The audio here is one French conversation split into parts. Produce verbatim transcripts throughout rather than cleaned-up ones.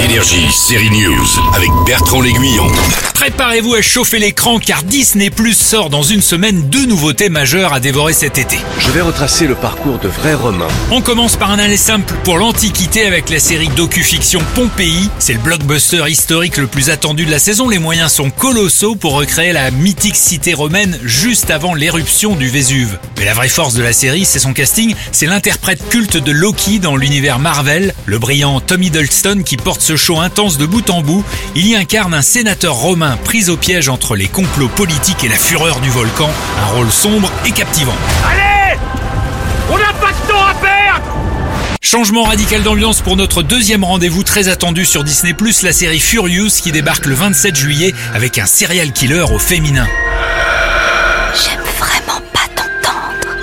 Énergie, série News, avec Bertrand L'Aiguillon. Préparez-vous à chauffer l'écran car Disney Plus sort dans une semaine deux nouveautés majeures à dévorer cet été. Je vais retracer le parcours de vrais Romains. On commence par un aller simple pour l'Antiquité avec la série docu-fiction Pompéi. C'est le blockbuster historique le plus attendu de la saison. Les moyens sont colossaux pour recréer la mythique cité romaine juste avant l'éruption du Vésuve. Mais la vraie force de la série, c'est son casting. C'est l'interprète culte de Loki dans l'univers Marvel, le brillant Tom Hiddleston qui porte ce show intense de bout en bout. Il y incarne un sénateur romain pris au piège entre les complots politiques et la fureur du volcan. Un rôle sombre et captivant. Allez! On n'a pas de temps à perdre! Changement radical d'ambiance pour notre deuxième rendez-vous très attendu sur Disney plus, la série Furious qui débarque le vingt-sept juillet avec un serial killer au féminin. J'aime vraiment pas t'entendre.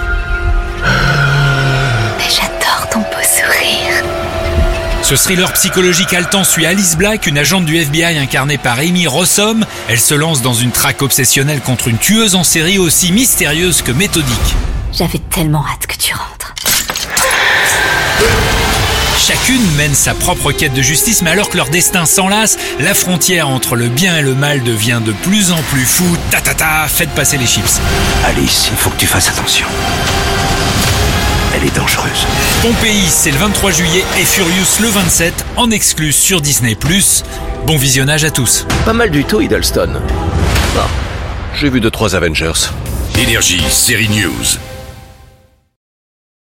Mais j'adore ton beau sourire. Ce thriller psychologique haletant suit Alice Black, une agente du F B I incarnée par Amy Rossum. Elle se lance dans une traque obsessionnelle contre une tueuse en série aussi mystérieuse que méthodique. J'avais tellement hâte que tu rentres. Chacune mène sa propre quête de justice, mais alors que leur destin s'enlace, la frontière entre le bien et le mal devient de plus en plus floue. Ta ta ta, faites passer les chips. Alice, il faut que tu fasses attention. Elle est dangereuse. Pompéi, c'est le vingt-trois juillet et Furious le vingt-sept, en exclu sur Disney plus. Bon visionnage à tous. Pas mal du tout, Hiddleston. Ah, j'ai vu deux trois Avengers. Énergie, série News.